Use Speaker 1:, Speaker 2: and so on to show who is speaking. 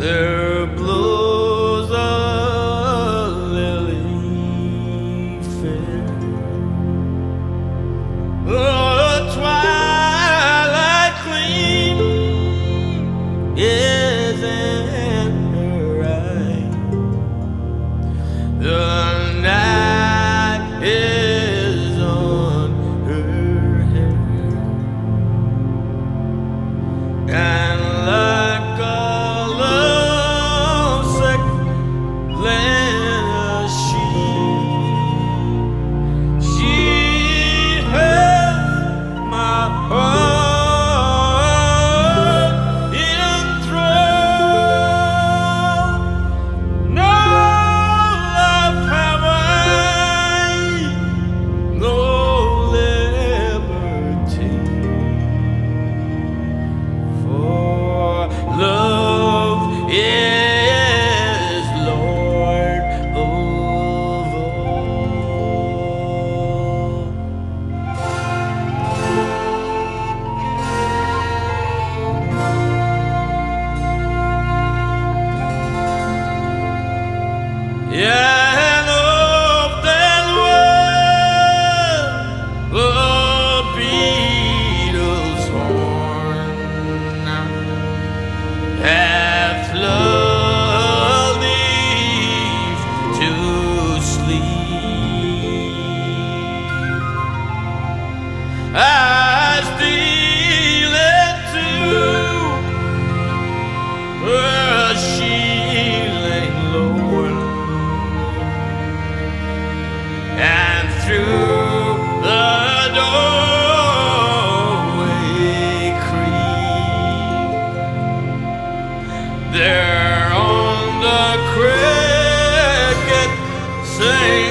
Speaker 1: There blows a lily fair. The twilight gleam is in her eye. The night is on her hair, and like a lovesick she has my heart in thrall. No love have I, no liberty, for love is Lord of all. Yeah, of that world, the beetle's horn hath lulled thee to sleep. I steal into where she lay low, and through the doorway creep. There on the cricket sing